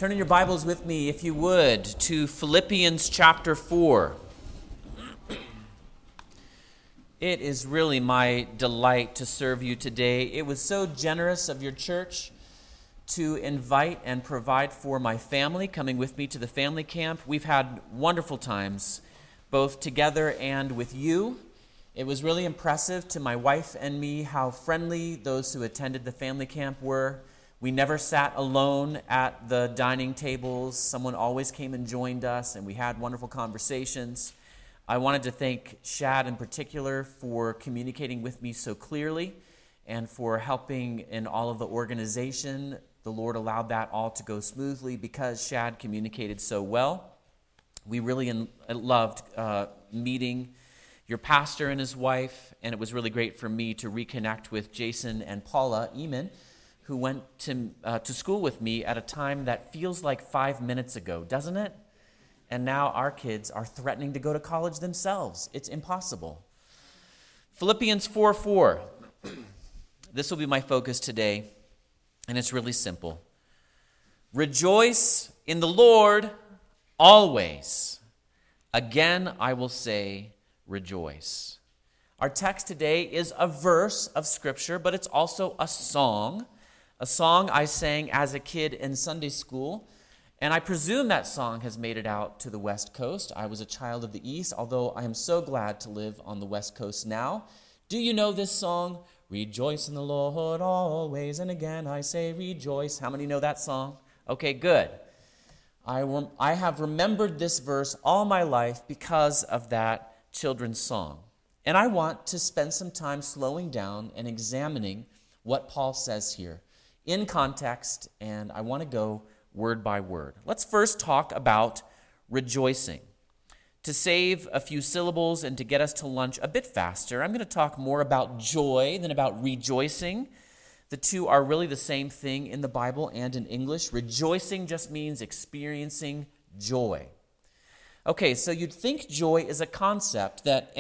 Turn in your Bibles with me, if you would, to Philippians chapter 4. It is really my delight to serve you today. It was so generous of your church to invite and provide for my family coming with me to the family camp. We've had wonderful times, both together and with you. It was really impressive to my wife and me how friendly those who attended the family camp were. We never sat alone at the dining tables. Someone always came and joined us, and we had wonderful conversations. I wanted to thank Shad in particular for communicating with me so clearly and for helping in all of the organization. The Lord allowed that all to go smoothly because Shad communicated so well. We really loved meeting your pastor and his wife, and it was really great for me to reconnect with Jason and Paula Eamon, who went to school with me at a time that feels like 5 minutes ago, doesn't it? And now our kids are threatening to go to college themselves. It's impossible. Philippians 4:4. This will be my focus today, and it's really simple. Rejoice in the Lord always. Again, I will say, rejoice. Our text today is a verse of Scripture, but it's also a song I sang as a kid in Sunday school, and I presume that song has made it out to the West Coast. I was a child of the East, although I am so glad to live on the West Coast now. Do you know this song? Rejoice in the Lord always, and again I say rejoice. How many know that song? Okay, good. I have remembered this verse all my life because of that children's song. And I want to spend some time slowing down and examining what Paul says here in context, and I want to go word by word. Let's first talk about rejoicing. To save a few syllables and to get us to lunch a bit faster, I'm going to talk more about joy than about rejoicing. The two are really the same thing in the Bible and in English. Rejoicing just means experiencing joy. Okay, so you'd think joy is a concept that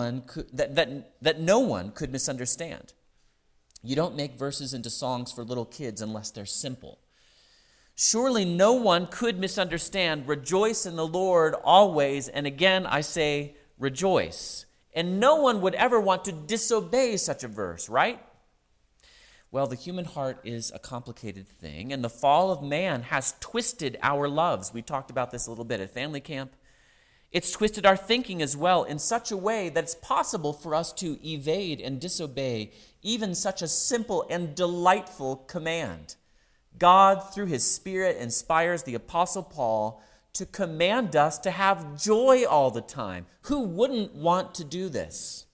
that no one could misunderstand. You don't make verses into songs for little kids unless they're simple. Surely no one could misunderstand, rejoice in the Lord always, and again I say rejoice. And no one would ever want to disobey such a verse, right? Well, the human heart is a complicated thing, and the fall of man has twisted our loves. We talked about this a little bit at family camp. It's twisted our thinking as well in such a way that it's possible for us to evade and disobey even such a simple and delightful command. God, through his Spirit, inspires the Apostle Paul to command us to have joy all the time. Who wouldn't want to do this?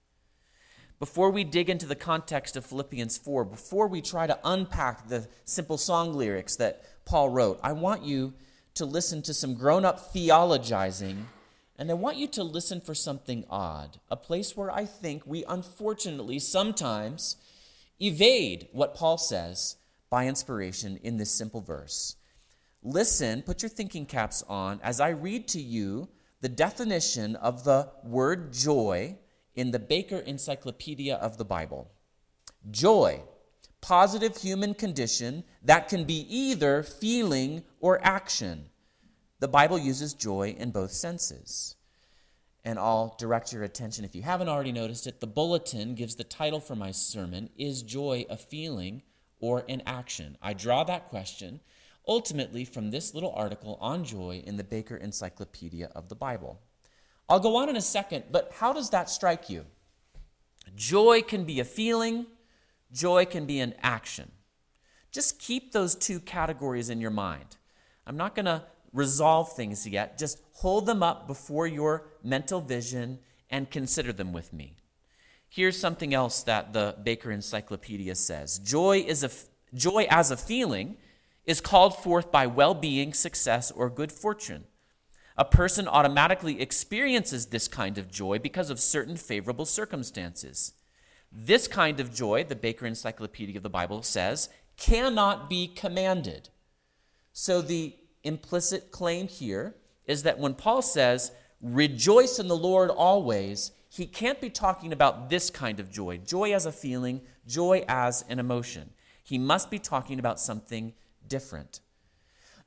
Before we dig into the context of Philippians 4, before we try to unpack the simple song lyrics that Paul wrote, I want you to listen to some grown-up theologizing, and I want you to listen for something odd, a place where I think we unfortunately sometimes evade what Paul says by inspiration in this simple verse. Listen, put your thinking caps on as I read to you the definition of the word joy in the Baker Encyclopedia of the Bible. Joy, positive human condition that can be either feeling or action. The Bible uses joy in both senses. And I'll direct your attention, if you haven't already noticed it, the bulletin gives the title for my sermon, Is Joy a Feeling or an Action? I draw that question ultimately from this little article on joy in the Baker Encyclopedia of the Bible. I'll go on in a second, but how does that strike you? Joy can be a feeling, joy can be an action. Just keep those two categories in your mind. I'm not going to resolve things yet. Just hold them up before your mental vision and consider them with me. Here's something else that the Baker Encyclopedia says. Joy as a feeling is called forth by well-being, success, or good fortune. A person automatically experiences this kind of joy because of certain favorable circumstances. This kind of joy, the Baker Encyclopedia of the Bible says, cannot be commanded. So the implicit claim here is that when Paul says, rejoice in the Lord always, he can't be talking about this kind of joy, joy as a feeling, joy as an emotion. He must be talking about something different.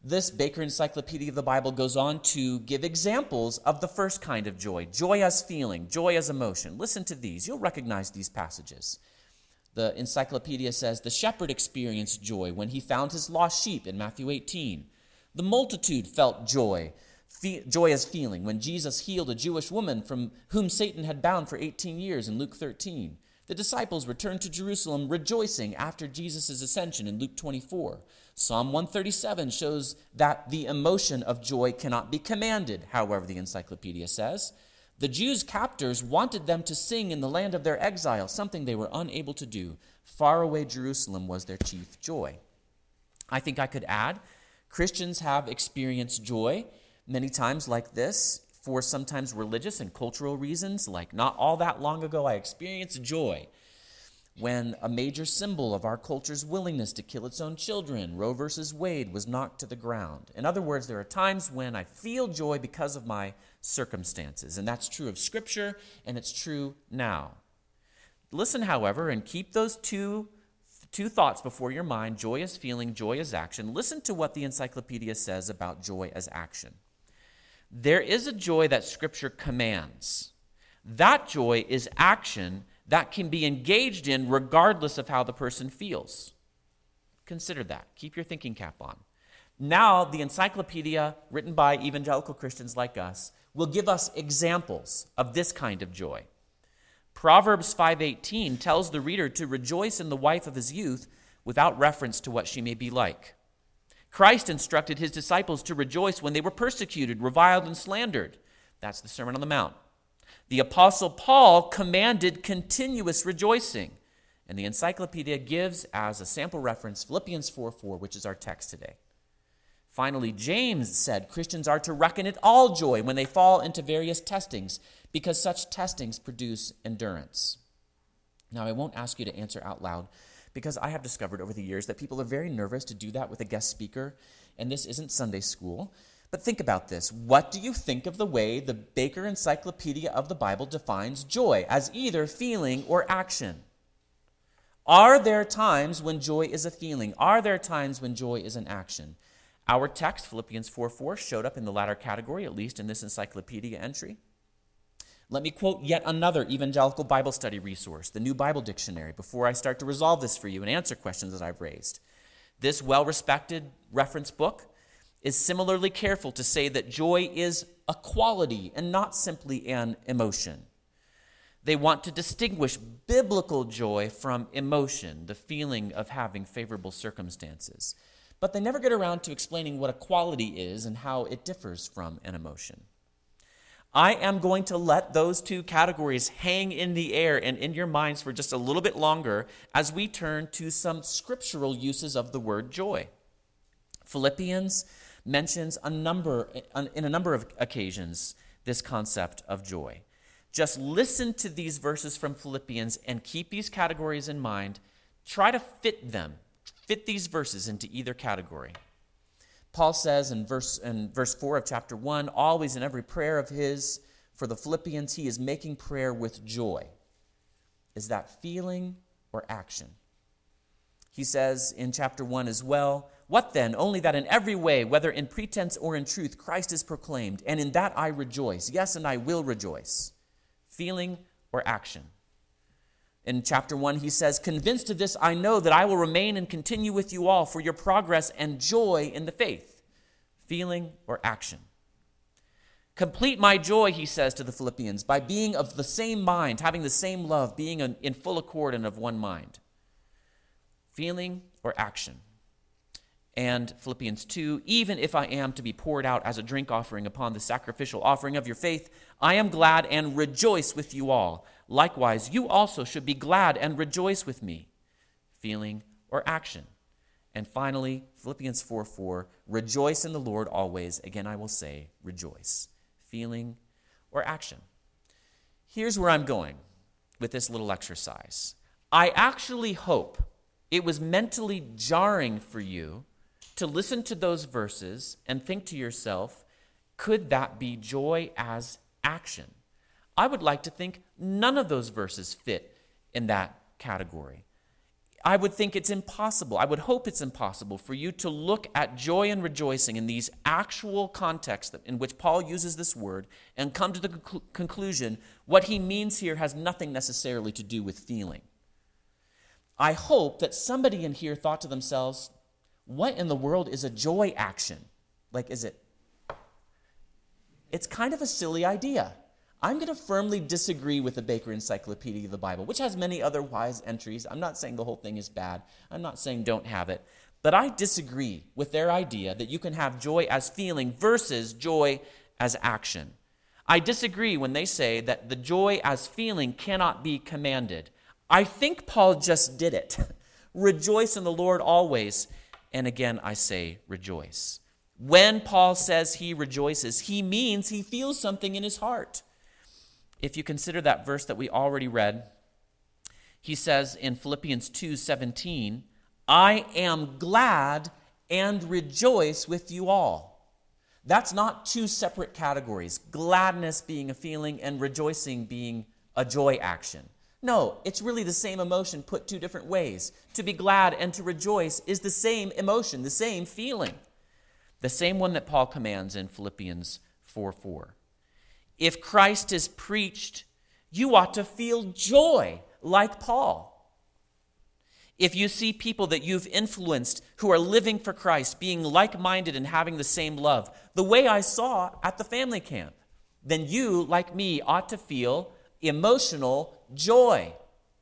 This Baker Encyclopedia of the Bible goes on to give examples of the first kind of joy, joy as feeling, joy as emotion. Listen to these. You'll recognize these passages. The encyclopedia says, the shepherd experienced joy when he found his lost sheep in Matthew 18. The multitude felt joy, joy as feeling, when Jesus healed a Jewish woman from whom Satan had bound for 18 years in Luke 13. The disciples returned to Jerusalem rejoicing after Jesus' ascension in Luke 24. Psalm 137 shows that the emotion of joy cannot be commanded, however, the encyclopedia says. The Jews' captors wanted them to sing in the land of their exile, something they were unable to do. Faraway Jerusalem was their chief joy. I think I could add, Christians have experienced joy many times like this for sometimes religious and cultural reasons. Like not all that long ago, I experienced joy when a major symbol of our culture's willingness to kill its own children, Roe versus Wade, was knocked to the ground. In other words, there are times when I feel joy because of my circumstances, and that's true of Scripture, and it's true now. Listen, however, and keep those two thoughts before your mind, joy as feeling, joy as action. Listen to what the encyclopedia says about joy as action. There is a joy that Scripture commands. That joy is action that can be engaged in regardless of how the person feels. Consider that. Keep your thinking cap on. Now, the encyclopedia, written by evangelical Christians like us, will give us examples of this kind of joy. Proverbs 5:18 tells the reader to rejoice in the wife of his youth without reference to what she may be like. Christ instructed his disciples to rejoice when they were persecuted, reviled, and slandered. That's the Sermon on the Mount. The Apostle Paul commanded continuous rejoicing, and the encyclopedia gives as a sample reference Philippians 4:4, which is our text today. Finally, James said Christians are to reckon it all joy when they fall into various testings, because such testings produce endurance. Now, I won't ask you to answer out loud, because I have discovered over the years that people are very nervous to do that with a guest speaker, and this isn't Sunday school. But think about this. What do you think of the way the Baker Encyclopedia of the Bible defines joy as either feeling or action? Are there times when joy is a feeling? Are there times when joy is an action? Our text, Philippians 4:4, showed up in the latter category, at least in this encyclopedia entry. Let me quote yet another evangelical Bible study resource, the New Bible Dictionary, before I start to resolve this for you and answer questions that I've raised. This well-respected reference book is similarly careful to say that joy is a quality and not simply an emotion. They want to distinguish biblical joy from emotion, the feeling of having favorable circumstances. But they never get around to explaining what a quality is and how it differs from an emotion. I am going to let those two categories hang in the air and in your minds for just a little bit longer as we turn to some scriptural uses of the word joy. Philippians mentions in a number of occasions this concept of joy. Just listen to these verses from Philippians and keep these categories in mind. Try to fit these verses into either category. Paul says in verse 4 of chapter 1, always in every prayer of his for the Philippians, he is making prayer with joy. Is that feeling or action? He says in chapter 1 as well, what then? Only that in every way, whether in pretense or in truth, Christ is proclaimed, and in that I rejoice. Yes, and I will rejoice. Feeling or action? In chapter 1, he says, convinced of this, I know that I will remain and continue with you all for your progress and joy in the faith. Feeling or action? Complete my joy, he says to the Philippians, by being of the same mind, having the same love, being in full accord and of one mind. Feeling or action? And Philippians 2, even if I am to be poured out as a drink offering upon the sacrificial offering of your faith, I am glad and rejoice with you all. Likewise, you also should be glad and rejoice with me. Feeling or action? And finally, Philippians 4:4, rejoice in the Lord always. Again, I will say, rejoice. Feeling or action? Here's where I'm going with this little exercise. I actually hope it was mentally jarring for you to listen to those verses and think to yourself, could that be joy as action? I would like to think none of those verses fit in that category. I would think it's impossible, I would hope it's impossible for you to look at joy and rejoicing in these actual contexts in which Paul uses this word and come to the conclusion what he means here has nothing necessarily to do with feeling. I hope that somebody in here thought to themselves, what in the world is a joy action? Like, is it? It's kind of a silly idea. I'm going to firmly disagree with the Baker Encyclopedia of the Bible, which has many other wise entries. I'm not saying the whole thing is bad. I'm not saying don't have it. But I disagree with their idea that you can have joy as feeling versus joy as action. I disagree when they say that the joy as feeling cannot be commanded. I think Paul just did it. Rejoice in the Lord always. And again, I say rejoice. When Paul says he rejoices, he means he feels something in his heart. If you consider that verse that we already read, he says in Philippians 2:17, I am glad and rejoice with you all. That's not two separate categories, gladness being a feeling and rejoicing being a joy action. No, it's really the same emotion put two different ways. To be glad and to rejoice is the same emotion, the same feeling. The same one that Paul commands in Philippians 4:4. If Christ is preached, you ought to feel joy like Paul. If you see people that you've influenced who are living for Christ, being like-minded and having the same love, the way I saw at the family camp, then you, like me, ought to feel emotional joy.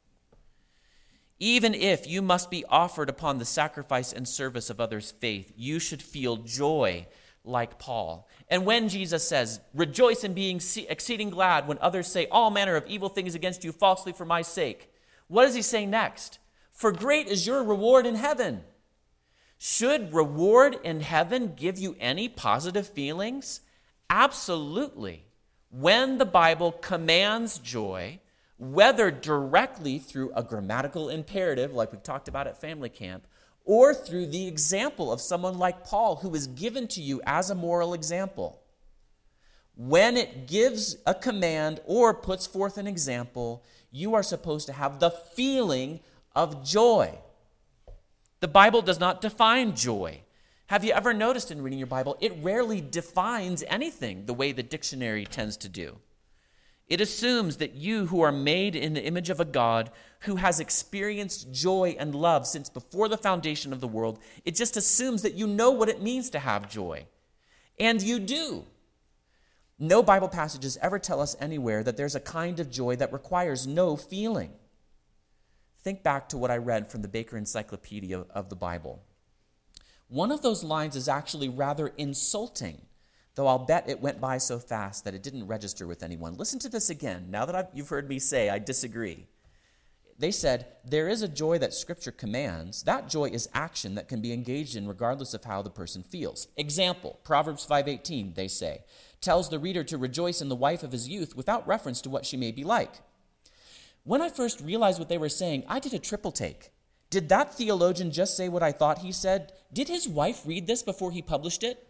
Even if you must be offered upon the sacrifice and service of others' faith, you should feel joy like Paul. And when Jesus says, rejoice in being exceeding glad when others say all manner of evil things against you falsely for my sake, what does he say next? For great is your reward in heaven. Should reward in heaven give you any positive feelings? Absolutely. When the Bible commands joy, whether directly through a grammatical imperative like we talked about at family camp, or through the example of someone like Paul who is given to you as a moral example. When it gives a command or puts forth an example, you are supposed to have the feeling of joy. The Bible does not define joy. Have you ever noticed in reading your Bible, it rarely defines anything the way the dictionary tends to do. It assumes that you who are made in the image of a God who has experienced joy and love since before the foundation of the world, it just assumes that you know what it means to have joy. And you do. No Bible passages ever tell us anywhere that there's a kind of joy that requires no feeling. Think back to what I read from the Baker Encyclopedia of the Bible. One of those lines is actually rather insulting, though I'll bet it went by so fast that it didn't register with anyone. Listen to this again. Now that you've heard me say I disagree. They said, there is a joy that Scripture commands. That joy is action that can be engaged in regardless of how the person feels. Example, Proverbs 5:18, they say, tells the reader to rejoice in the wife of his youth without reference to what she may be like. When I first realized what they were saying, I did a triple take. Did that theologian just say what I thought he said? Did his wife read this before he published it?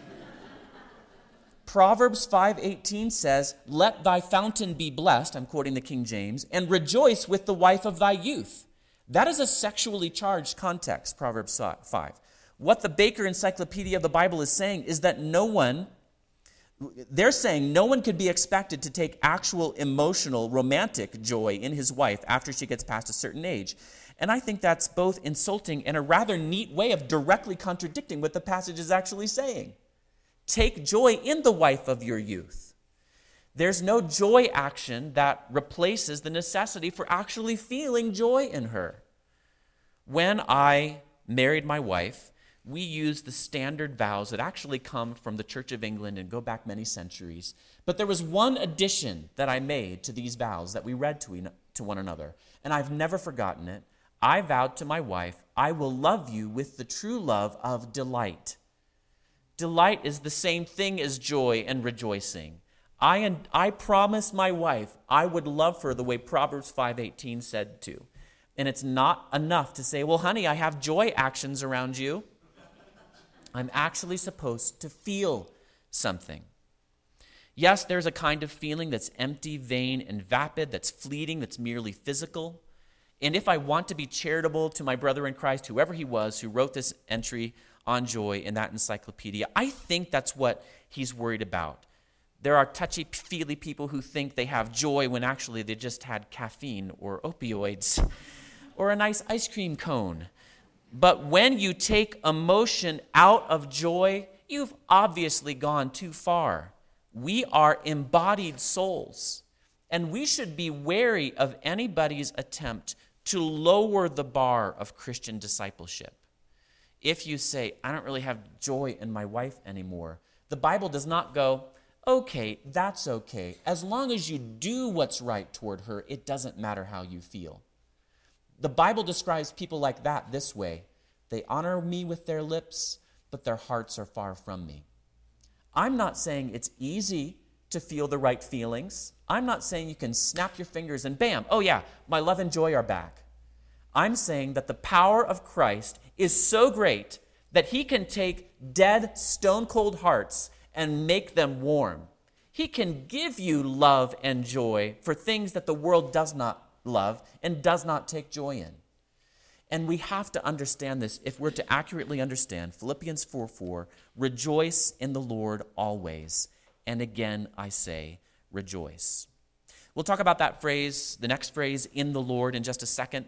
Proverbs 5:18 says, let thy fountain be blessed, I'm quoting the King James, and rejoice with the wife of thy youth. That is a sexually charged context, Proverbs 5. What the Baker Encyclopedia of the Bible is saying is that they're saying no one could be expected to take actual emotional, romantic joy in his wife after she gets past a certain age. And I think that's both insulting and a rather neat way of directly contradicting what the passage is actually saying. Take joy in the wife of your youth. There's no joy action that replaces the necessity for actually feeling joy in her. When I married my wife, we used the standard vows that actually come from the Church of England and go back many centuries. But there was one addition that I made to these vows that we read to one another, and I've never forgotten it. I vowed to my wife, I will love you with the true love of delight. Delight is the same thing as joy and rejoicing. I promised my wife I would love her the way Proverbs 5:18 said to. And it's not enough to say, well, honey, I have joy actions around you. I'm actually supposed to feel something. Yes, there's a kind of feeling that's empty, vain, and vapid, that's fleeting, that's merely physical. And if I want to be charitable to my brother in Christ, whoever he was, who wrote this entry on joy in that encyclopedia, I think that's what he's worried about. There are touchy-feely people who think they have joy when actually they just had caffeine or opioids or a nice ice cream cone. But when you take emotion out of joy, you've obviously gone too far. We are embodied souls, and we should be wary of anybody's attempt to lower the bar of Christian discipleship. If you say, I don't really have joy in my wife anymore, the Bible does not go, okay, that's okay. As long as you do what's right toward her, it doesn't matter how you feel. The Bible describes people like that this way. They honor me with their lips, but their hearts are far from me. I'm not saying it's easy to feel the right feelings. I'm not saying you can snap your fingers and bam, oh yeah, my love and joy are back. I'm saying that the power of Christ is so great that he can take dead, stone-cold hearts and make them warm. He can give you love and joy for things that the world does not love and does not take joy in. And we have to understand this if we're to accurately understand Philippians 4:4, rejoice in the Lord always. And again, I say, rejoice. We'll talk about that phrase, the next phrase, in the Lord, in just a second.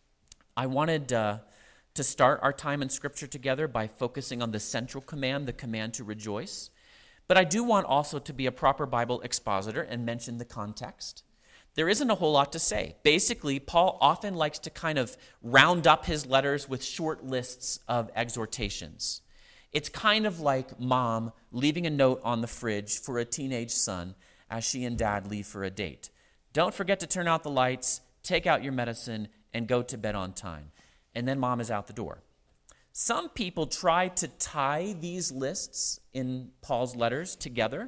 I wanted to start our time in Scripture together by focusing on the central command, the command to rejoice. But I do want also to be a proper Bible expositor and mention the context. There isn't a whole lot to say. Basically, Paul often likes to kind of round up his letters with short lists of exhortations. It's kind of like mom leaving a note on the fridge for a teenage son as she and dad leave for a date. Don't forget to turn out the lights, take out your medicine, and go to bed on time. And then mom is out the door. Some people try to tie these lists in Paul's letters together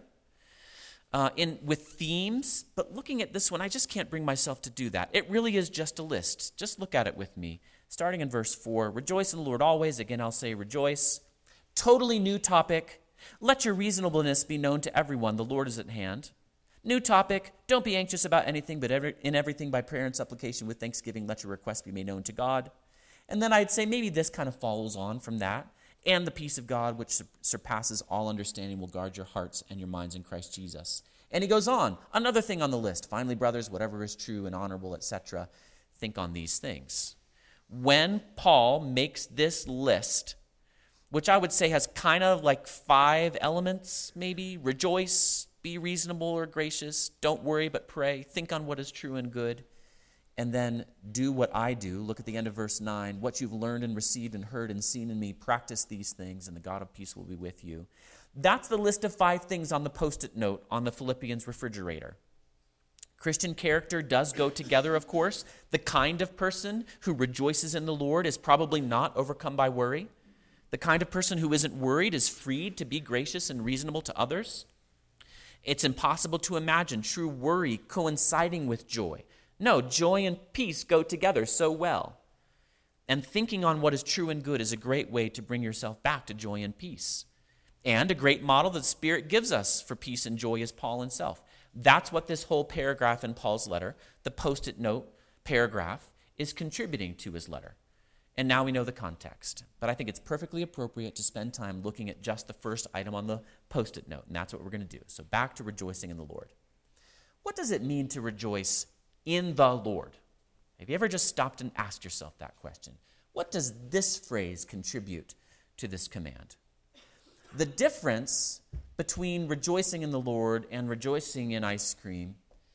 with themes, but looking at this one, I just can't bring myself to do that. It really is just a list. Just look at it with me. Starting in verse 4, rejoice in the Lord always. Again, I'll say rejoice. Totally new topic. Let your reasonableness be known to everyone. The Lord is at hand. New topic. Don't be anxious about anything, but in everything by prayer and supplication with thanksgiving, let your requests be made known to God. And then I'd say maybe this kind of follows on from that. And the peace of God, which surpasses all understanding, will guard your hearts and your minds in Christ Jesus. And he goes on. Another thing on the list. Finally, brothers, whatever is true and honorable, etc., think on these things. When Paul makes this list, which I would say has kind of like 5 elements, maybe. Rejoice, be reasonable or gracious, don't worry but pray, think on what is true and good, and then do what I do. Look at the end of verse 9. What you've learned and received and heard and seen in me, practice these things, and the God of peace will be with you. That's the list of 5 things on the Post-it note on the Philippians refrigerator. Christian character does go together, of course. The kind of person who rejoices in the Lord is probably not overcome by worry. The kind of person who isn't worried is freed to be gracious and reasonable to others. It's impossible to imagine true worry coinciding with joy. No, joy and peace go together so well. And thinking on what is true and good is a great way to bring yourself back to joy and peace. And a great model that the Spirit gives us for peace and joy is Paul himself. That's what this whole paragraph in Paul's letter, the Post-it note paragraph, is contributing to his letter. And now we know the context. But I think it's perfectly appropriate to spend time looking at just the first item on the Post-it note, and that's what we're going to do. So back to rejoicing in the Lord. What does it mean to rejoice in the Lord? Have you ever just stopped and asked yourself that question? What does this phrase contribute to this command? The difference between rejoicing in the Lord and rejoicing in ice cream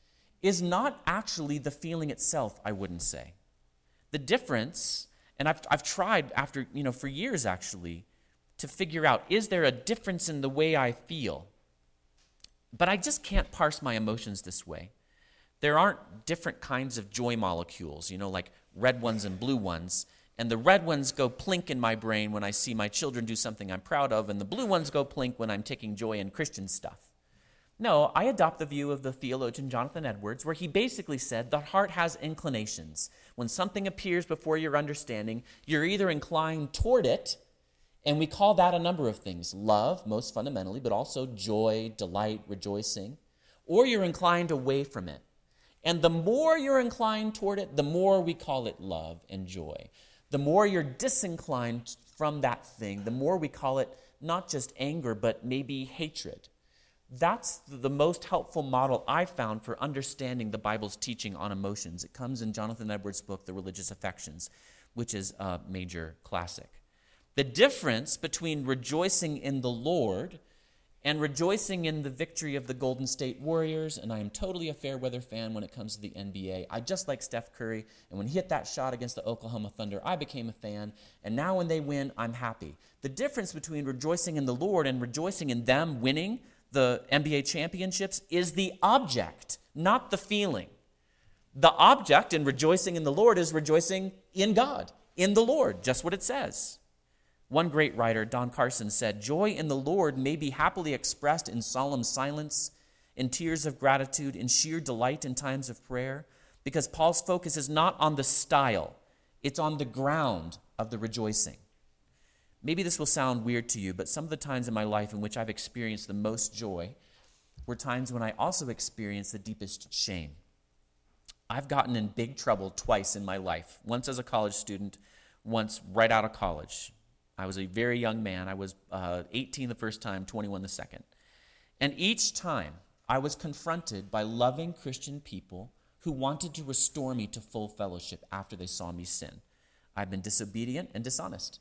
is not actually the feeling itself, I wouldn't say. The difference, and I've tried for years actually, to figure out, is there a difference in the way I feel? But I just can't parse my emotions this way. There aren't different kinds of joy molecules, like red ones and blue ones. And the red ones go plink in my brain when I see my children do something I'm proud of, and the blue ones go plink when I'm taking joy in Christian stuff. No, I adopt the view of the theologian Jonathan Edwards, where he basically said the heart has inclinations. When something appears before your understanding, you're either inclined toward it, and we call that a number of things. Love, most fundamentally, but also joy, delight, rejoicing. Or you're inclined away from it. And the more you're inclined toward it, the more we call it love and joy. The more you're disinclined from that thing, the more we call it not just anger, but maybe hatred. That's the most helpful model I've found for understanding the Bible's teaching on emotions. It comes in Jonathan Edwards' book, The Religious Affections, which is a major classic. The difference between rejoicing in the Lord and rejoicing in the victory of the Golden State Warriors, and I am totally a fair weather fan when it comes to the NBA. I just like Steph Curry, and when he hit that shot against the Oklahoma Thunder, I became a fan, and now when they win, I'm happy. The difference between rejoicing in the Lord and rejoicing in them winning the NBA championships is the object, not the feeling. The object in rejoicing in the Lord is rejoicing in God, in the Lord, just what it says. One great writer, Don Carson, said, "Joy in the Lord may be happily expressed in solemn silence, in tears of gratitude, in sheer delight in times of prayer, because Paul's focus is not on the style, it's on the ground of the rejoicing." Maybe this will sound weird to you, but some of the times in my life in which I've experienced the most joy were times when I also experienced the deepest shame. I've gotten in big trouble twice in my life, once as a college student, once right out of college. I was a very young man. I was 18 the first time, 21 the second. And each time I was confronted by loving Christian people who wanted to restore me to full fellowship after they saw me sin. I've been disobedient and dishonest.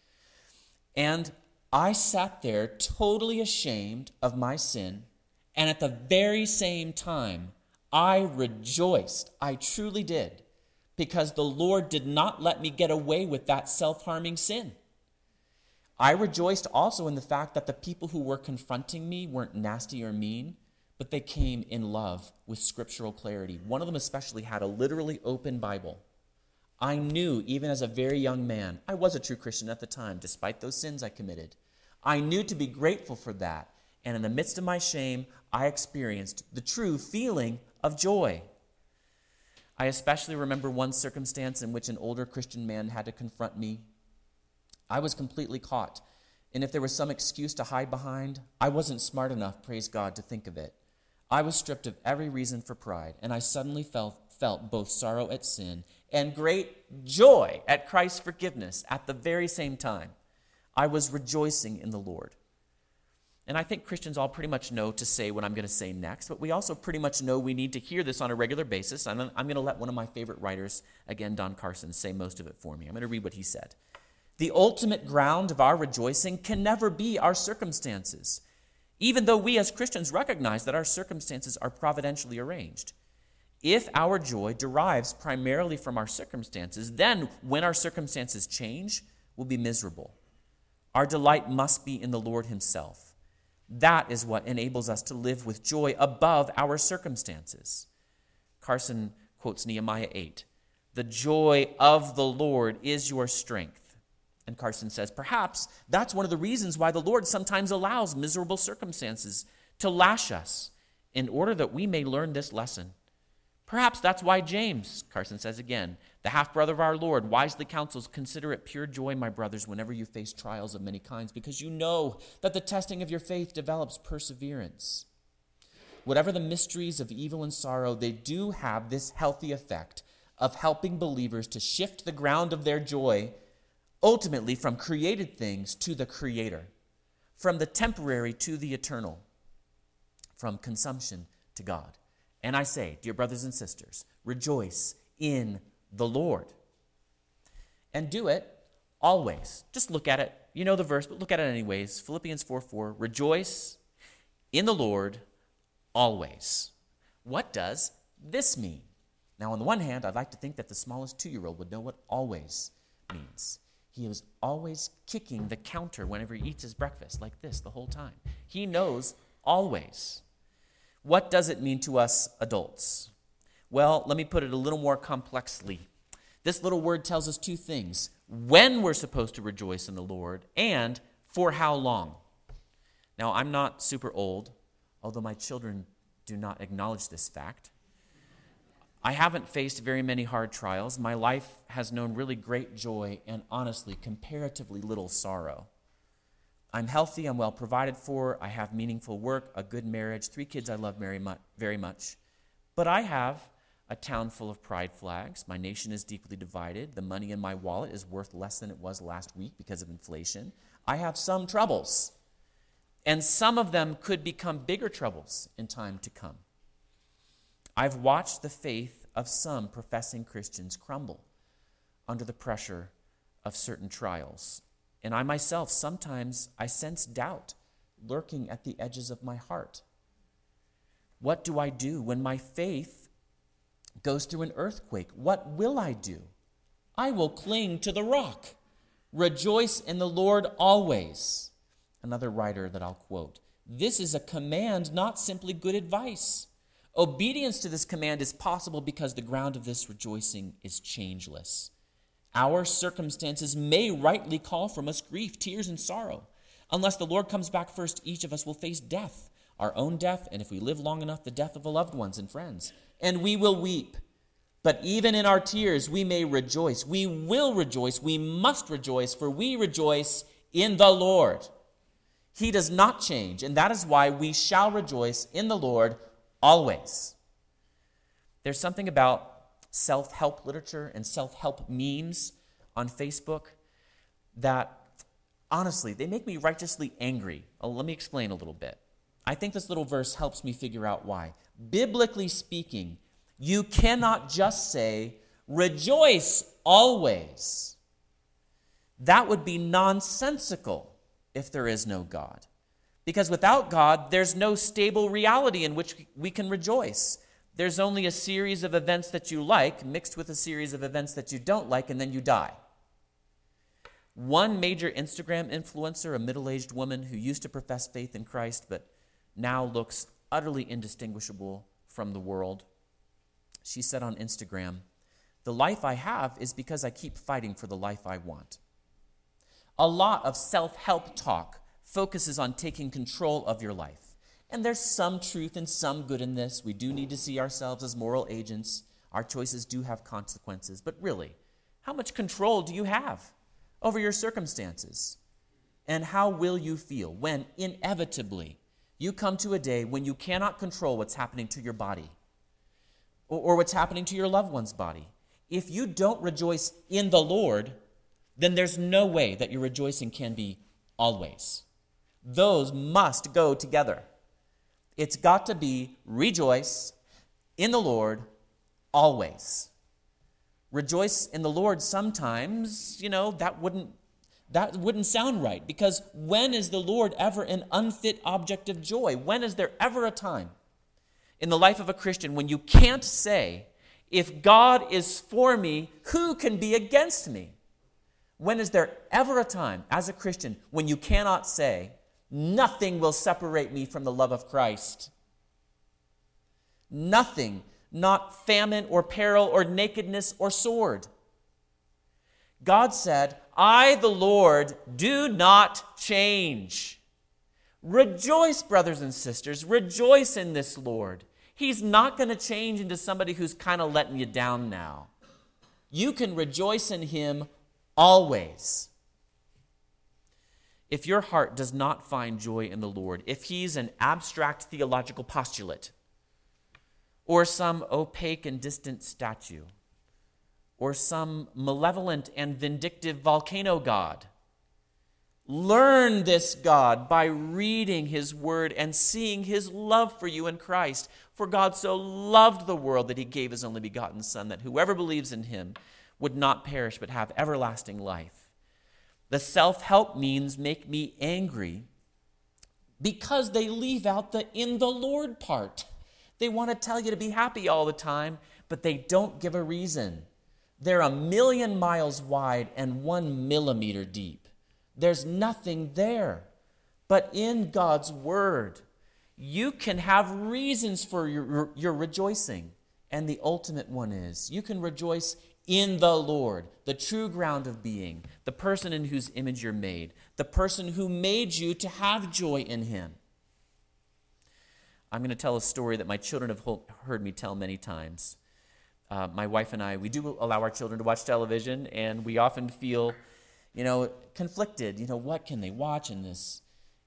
And I sat there totally ashamed of my sin, and at the very same time, I rejoiced. I truly did, because the Lord did not let me get away with that self-harming sin. I rejoiced also in the fact that the people who were confronting me weren't nasty or mean, but they came in love with scriptural clarity. One of them especially had a literally open Bible. I knew, even as a very young man, I was a true Christian at the time, despite those sins I committed. I knew to be grateful for that, and in the midst of my shame, I experienced the true feeling of joy. I especially remember one circumstance in which an older Christian man had to confront me. I was completely caught, and if there was some excuse to hide behind, I wasn't smart enough, praise God, to think of it. I was stripped of every reason for pride, and I suddenly felt both sorrow at sin and great joy at Christ's forgiveness at the very same time. I was rejoicing in the Lord. And I think Christians all pretty much know to say what I'm going to say next, but we also pretty much know we need to hear this on a regular basis. And I'm going to let one of my favorite writers, again, Don Carson, say most of it for me. I'm going to read what he said. "The ultimate ground of our rejoicing can never be our circumstances, even though we as Christians recognize that our circumstances are providentially arranged. If our joy derives primarily from our circumstances, then when our circumstances change, we'll be miserable. Our delight must be in the Lord himself. That is what enables us to live with joy above our circumstances." Carson quotes Nehemiah 8, "The joy of the Lord is your strength." And Carson says, perhaps that's one of the reasons why the Lord sometimes allows miserable circumstances to lash us in order that we may learn this lesson. Perhaps that's why James, Carson says again, the half-brother of our Lord, wisely counsels, "Consider it pure joy, my brothers, whenever you face trials of many kinds, because you know that the testing of your faith develops perseverance." Whatever the mysteries of evil and sorrow, they do have this healthy effect of helping believers to shift the ground of their joy ultimately from created things to the Creator, from the temporary to the eternal, from consumption to God. And I say, dear brothers and sisters, rejoice in the Lord. And do it always. Just look at it. You know the verse, but look at it anyways. Philippians 4:4, "Rejoice in the Lord always." What does this mean? Now, on the one hand, I'd like to think that the smallest 2-year-old would know what always means. He was always kicking the counter whenever he eats his breakfast, like this the whole time. He knows always. What does it mean to us adults? Well, let me put it a little more complexly. This little word tells us two things: when we're supposed to rejoice in the Lord and for how long. Now, I'm not super old, although my children do not acknowledge this fact. I haven't faced very many hard trials. My life has known really great joy and, honestly, comparatively little sorrow. I'm healthy, I'm well provided for, I have meaningful work, a good marriage, 3 kids I love very much. But I have a town full of pride flags. My nation is deeply divided. The money in my wallet is worth less than it was last week because of inflation. I have some troubles, and some of them could become bigger troubles in time to come. I've watched the faith of some professing Christians crumble under the pressure of certain trials. And I myself, sometimes I sense doubt lurking at the edges of my heart. What do I do when my faith goes through an earthquake? What will I do? I will cling to the rock. Rejoice in the Lord always. Another writer that I'll quote. This is a command, not simply good advice. Obedience to this command is possible because the ground of this rejoicing is changeless. Our circumstances may rightly call from us grief, tears, and sorrow. Unless the Lord comes back first, each of us will face death, our own death, and if we live long enough, the death of loved ones and friends. And we will weep. But even in our tears, we may rejoice. We will rejoice. We must rejoice, for we rejoice in the Lord. He does not change, and that is why we shall rejoice in the Lord always. There's something about self-help literature and self-help memes on Facebook that, honestly, they make me righteously angry. Let me explain a little bit. I think this little verse helps me figure out why. Biblically speaking, you cannot just say, rejoice always. That would be nonsensical if there is no God. Because without God, there's no stable reality in which we can rejoice. There's only a series of events that you like mixed with a series of events that you don't like, and then you die. One major Instagram influencer, a middle-aged woman who used to profess faith in Christ but now looks utterly indistinguishable from the world, she said on Instagram, "The life I have is because I keep fighting for the life I want." A lot of self-help talk focuses on taking control of your life. And there's some truth and some good in this. We do need to see ourselves as moral agents. Our choices do have consequences. But really, how much control do you have over your circumstances? And how will you feel when inevitably you come to a day when you cannot control what's happening to your body or what's happening to your loved one's body? If you don't rejoice in the Lord, then there's no way that your rejoicing can be always. Those must go together. It's got to be rejoice in the Lord always. Rejoice in the Lord sometimes, that wouldn't sound right, because when is the Lord ever an unfit object of joy? When is there ever a time in the life of a Christian when you can't say, if God is for me, who can be against me? When is there ever a time as a Christian when you cannot say, nothing will separate me from the love of Christ? Nothing, not famine or peril or nakedness or sword. God said, I, the Lord, do not change. Rejoice, brothers and sisters. Rejoice in this Lord. He's not going to change into somebody who's kind of letting you down now. You can rejoice in him always. If your heart does not find joy in the Lord, if he's an abstract theological postulate, or some opaque and distant statue, or some malevolent and vindictive volcano god, learn this God by reading his word and seeing his love for you in Christ. For God so loved the world that he gave his only begotten Son, that whoever believes in him would not perish but have everlasting life. The self-help means make me angry because they leave out the in the Lord part. They want to tell you to be happy all the time, but they don't give a reason. They're 1,000,000 miles wide and 1 millimeter deep. There's nothing there. But in God's word, you can have reasons for your rejoicing. And the ultimate one is, you can rejoice in the Lord, the true ground of being, the person in whose image you're made, the person who made you to have joy in him. I'm going to tell a story that my children have heard me tell many times. My wife and I, we do allow our children to watch television, and we often feel, conflicted. What can they watch in this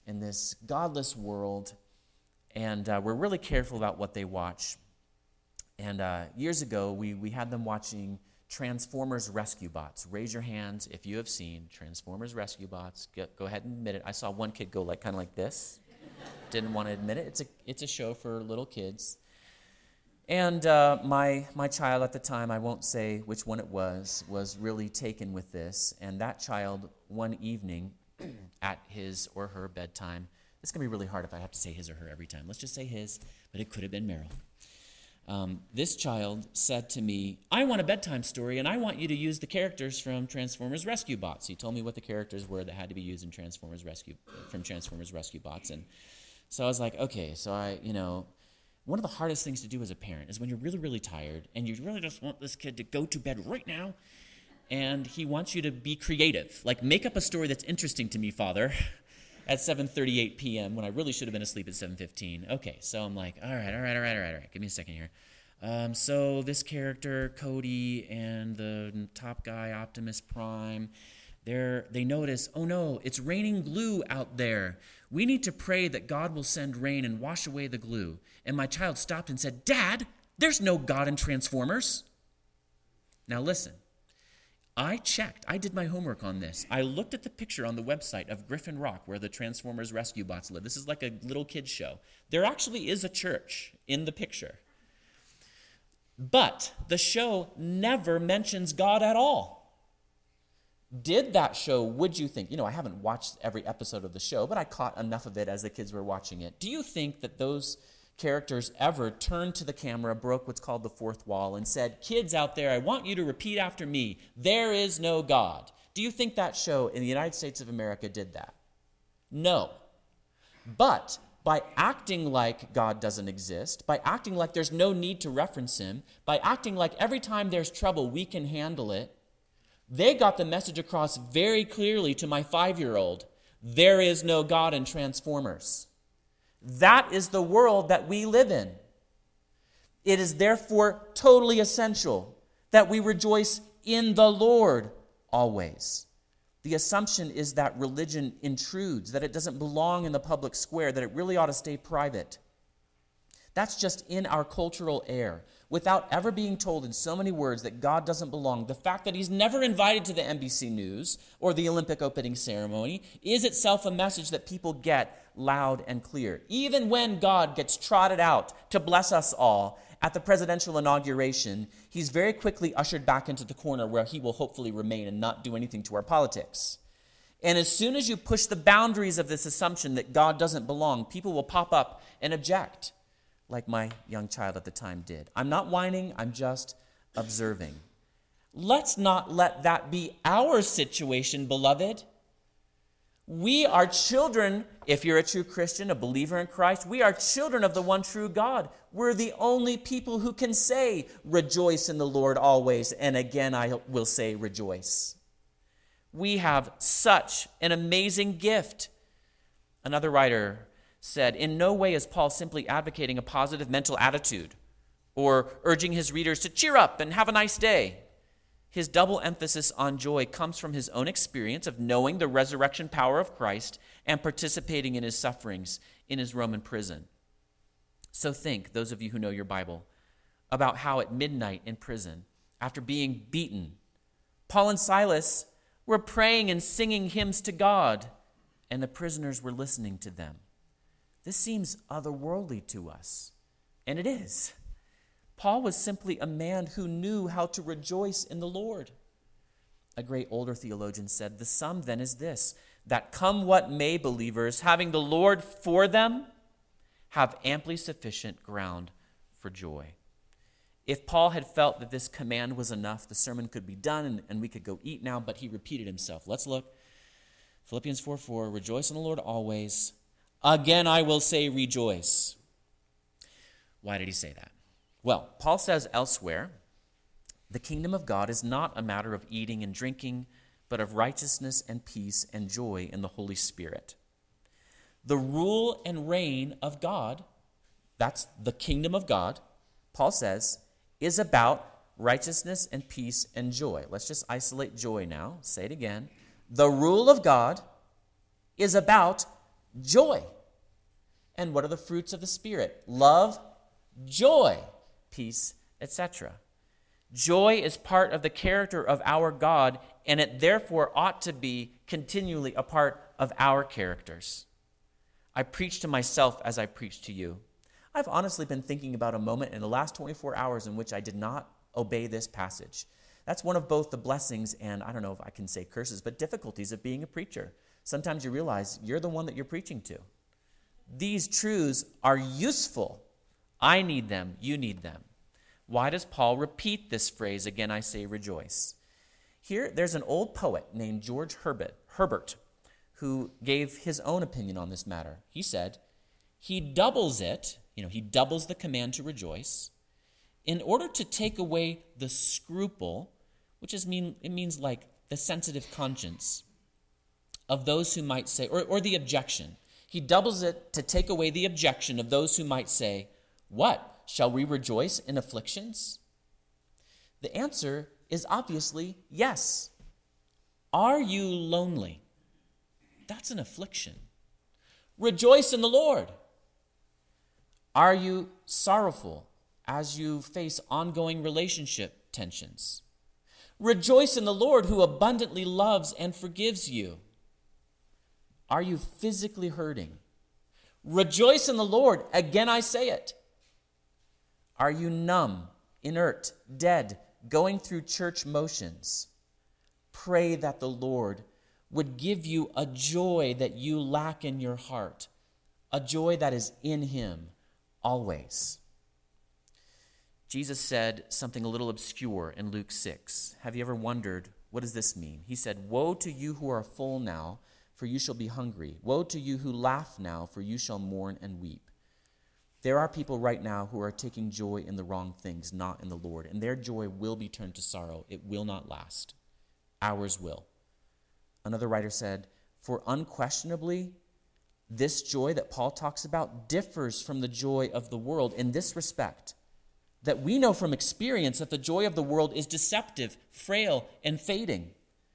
godless world? And we're really careful about what they watch. And years ago, we had them watching Transformers Rescue Bots. Raise your hands if you have seen Transformers Rescue Bots. Go ahead and admit it. I saw one kid go kind of like this. Didn't want to admit it. It's a show for little kids. And my child at the time, I won't say which one it was really taken with this. And that child, one evening at his or her bedtime, it's going to be really hard if I have to say his or her every time. Let's just say his, but it could have been Merrill. This child said to me, I want a bedtime story, and I want you to use the characters from Transformers Rescue Bots. He told me what the characters were that had to be used in Transformers Rescue Bots. And so I was like, okay, so one of the hardest things to do as a parent is when you're really, really tired, and you really just want this kid to go to bed right now, and he wants you to be creative. Like, make up a story that's interesting to me, Father, at 7:38 p.m. when I really should have been asleep at 7:15. Okay, so I'm like, all right. Give me a second here. So this character, Cody, and the top guy, Optimus Prime, they notice, oh no, it's raining glue out there. We need to pray that God will send rain and wash away the glue. And my child stopped and said, Dad, there's no God in Transformers. Now listen. I checked. I did my homework on this. I looked at the picture on the website of Griffin Rock where the Transformers Rescue Bots live. This is like a little kid's show. There actually is a church in the picture. But the show never mentions God at all. Did that show, would you think, I haven't watched every episode of the show, but I caught enough of it as the kids were watching it. Do you think that those characters ever turned to the camera, broke what's called the fourth wall, and said, kids out there, I want you to repeat after me, there is no God? Do you think that show in the United States of America did that? No. But by acting like God doesn't exist, by acting like there's no need to reference him, by acting like every time there's trouble, we can handle it, they got the message across very clearly to my 5-year-old. There is no God in Transformers. That is the world that we live in. It is therefore totally essential that we rejoice in the Lord always. The assumption is that religion intrudes, that it doesn't belong in the public square, that it really ought to stay private. That's just in our cultural air. Without ever being told in so many words that God doesn't belong, the fact that he's never invited to the NBC News or the Olympic opening ceremony is itself a message that people get loud and clear. Even when God gets trotted out to bless us all at the presidential inauguration, he's very quickly ushered back into the corner where he will hopefully remain and not do anything to our politics. And as soon as you push the boundaries of this assumption that God doesn't belong, people will pop up and object, like my young child at the time did. I'm not whining, I'm just observing. Let's not let that be our situation, beloved. We are children, if you're a true Christian, a believer in Christ, we are children of the one true God. We're the only people who can say, rejoice in the Lord always, and again I will say rejoice. We have such an amazing gift. Another writer said, in no way is Paul simply advocating a positive mental attitude or urging his readers to cheer up and have a nice day. His double emphasis on joy comes from his own experience of knowing the resurrection power of Christ and participating in his sufferings in his Roman prison. So think, those of you who know your Bible, about how at midnight in prison, after being beaten, Paul and Silas were praying and singing hymns to God, and the prisoners were listening to them. This seems otherworldly to us, and it is. Paul was simply a man who knew how to rejoice in the Lord. A great older theologian said, the sum then is this, that come what may, believers, having the Lord for them, have amply sufficient ground for joy. If Paul had felt that this command was enough, the sermon could be done and we could go eat now, but he repeated himself. Let's look. Philippians 4:4, rejoice in the Lord always. Again, I will say rejoice. Why did he say that? Well, Paul says elsewhere, the kingdom of God is not a matter of eating and drinking, but of righteousness and peace and joy in the Holy Spirit. The rule and reign of God, that's the kingdom of God, Paul says, is about righteousness and peace and joy. Let's just isolate joy now. Say it again. The rule of God is about joy. And what are the fruits of the Spirit? Love, joy, peace, etc. Joy is part of the character of our God, and it therefore ought to be continually a part of our characters. I preach to myself as I preach to you. I've honestly been thinking about a moment in the last 24 hours in which I did not obey this passage. That's one of both the blessings and, I don't know if I can say curses, but difficulties of being a preacher. Sometimes you realize you're the one that you're preaching to. These truths are useful. I need them. You need them. Why does Paul repeat this phrase, again I say rejoice? Here, there's an old poet named George Herbert who gave his own opinion on this matter. He said, he doubles it, he doubles the command to rejoice in order to take away the scruple, which means like the sensitive conscience of those who might say, or the objection. He doubles it to take away the objection of those who might say, what? Shall we rejoice in afflictions? The answer is obviously yes. Are you lonely? That's an affliction. Rejoice in the Lord. Are you sorrowful as you face ongoing relationship tensions? Rejoice in the Lord, who abundantly loves and forgives you. Are you physically hurting? Rejoice in the Lord. Again, I say it. Are you numb, inert, dead, going through church motions? Pray that the Lord would give you a joy that you lack in your heart, a joy that is in Him always. Jesus said something a little obscure in Luke 6. Have you ever wondered, what does this mean? He said, woe to you who are full now, for you shall be hungry. Woe to you who laugh now, for you shall mourn and weep. There are people right now who are taking joy in the wrong things, not in the Lord, and their joy will be turned to sorrow. It will not last. Ours will. Another writer said, for unquestionably, this joy that Paul talks about differs from the joy of the world in this respect, that we know from experience that the joy of the world is deceptive, frail, and fading.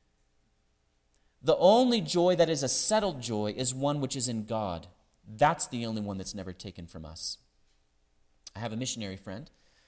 The only joy that is a settled joy is one which is in God. That's the only one that's never taken from us. I have a missionary friend.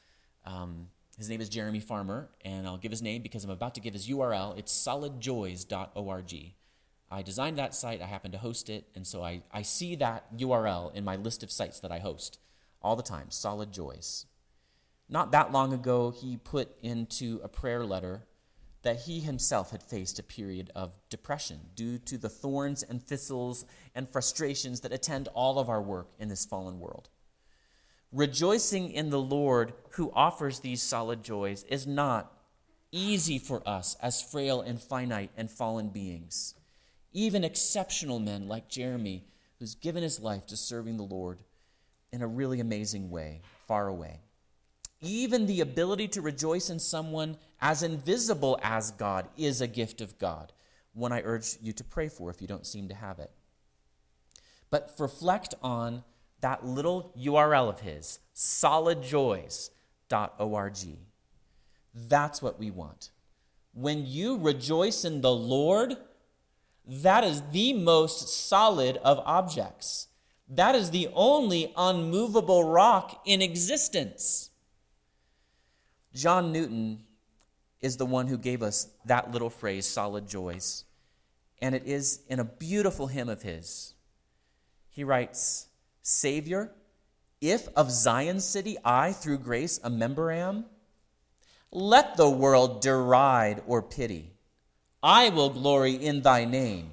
His name is Jeremy Farmer, and I'll give his name because I'm about to give his URL. It's solidjoys.org. I designed that site. I happen to host it, and so I see that URL in my list of sites that I host all the time, Solid Joys. Not that long ago, he put into a prayer letter that he himself had faced a period of depression due to the thorns and thistles and frustrations that attend all of our work in this fallen world. Rejoicing in the Lord who offers these solid joys is not easy for us as frail and finite and fallen beings. Even exceptional men like Jeremy, who's given his life to serving the Lord in a really amazing way, far away. Even the ability to rejoice in someone as invisible as God is a gift of God, one I urge you to pray for if you don't seem to have it. But reflect on that little URL of his, solidjoys.org. That's what we want. When you rejoice in the Lord, that is the most solid of objects. That is the only unmovable rock in existence. John Newton is the one who gave us that little phrase, solid joys. And it is in a beautiful hymn of his. He writes, Savior, if of Zion's city I through grace a member am, let the world deride or pity. I will glory in thy name.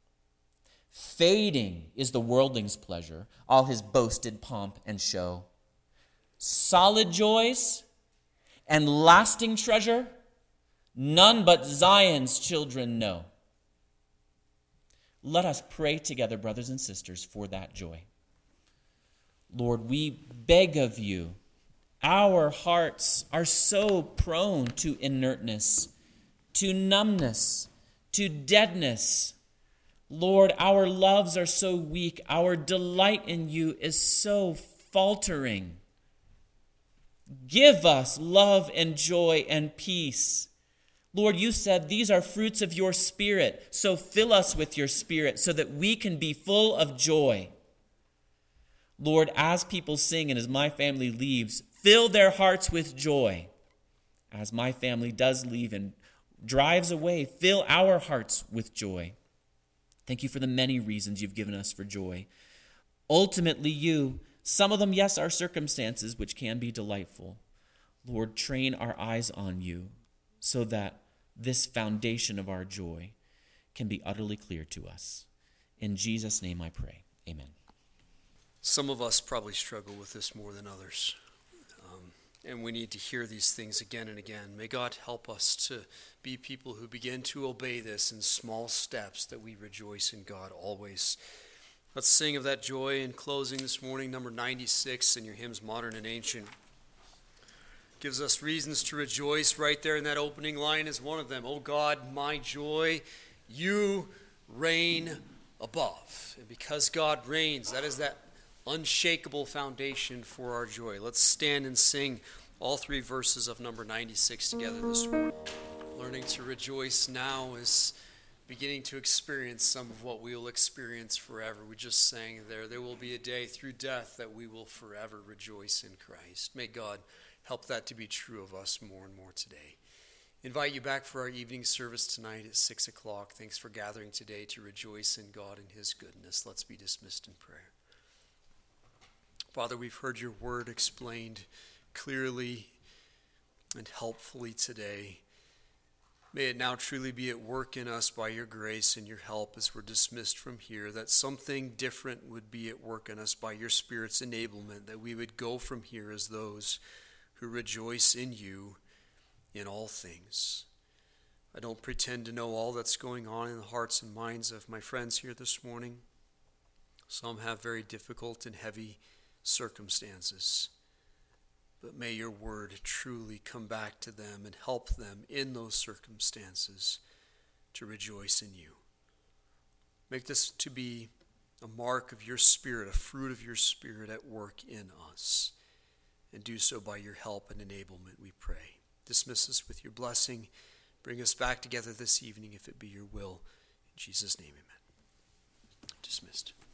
Fading is the worldling's pleasure, all his boasted pomp and show. Solid joys and lasting treasure, none but Zion's children know. Let us pray together, brothers and sisters, for that joy. Lord, we beg of you. Our hearts are so prone to inertness, to numbness, to deadness. Lord, our loves are so weak. Our delight in you is so faltering. Give us love and joy and peace. Lord, you said these are fruits of your Spirit, so fill us with your Spirit so that we can be full of joy. Lord, as people sing and as my family leaves, Fill their hearts with joy, as my family does leave and drives away. Fill our hearts with joy. Thank you for the many reasons you've given us for joy. Ultimately, you, some of them, yes, are circumstances which can be delightful. Lord, train our eyes on you so that this foundation of our joy can be utterly clear to us. In Jesus' name I pray. Amen. Some of us probably struggle with this more than others. And we need to hear these things again and again. May God help us to be people who begin to obey this in small steps, that we rejoice in God always. Let's sing of that joy in closing this morning. Number 96 in your hymns, Modern and Ancient. Gives us reasons to rejoice. Right there in that opening line is one of them. Oh God, my joy, you reign above. And because God reigns, that is that unshakable foundation for our joy. Let's stand and sing all three verses of number 96 together this morning. Learning to rejoice now is beginning to experience some of what we will experience forever. We just sang there will be a day through death that we will forever rejoice in Christ. May God help that to be true of us more and more today. Invite you back for our evening service tonight at 6 o'clock. Thanks for gathering today to rejoice in God and his goodness. Let's be dismissed in prayer. Father, we've heard your word explained clearly and helpfully today. May it now truly be at work in us by your grace and your help as we're dismissed from here, that something different would be at work in us by your Spirit's enablement, that we would go from here as those who rejoice in you in all things. I don't pretend to know all that's going on in the hearts and minds of my friends here this morning. Some have very difficult and heavy circumstances. But may your word truly come back to them and help them in those circumstances to rejoice in you. Make this to be a mark of your Spirit, a fruit of your Spirit at work in us. And do so by your help and enablement, we pray. Dismiss us with your blessing. Bring us back together this evening if it be your will. In Jesus' name, amen. Dismissed.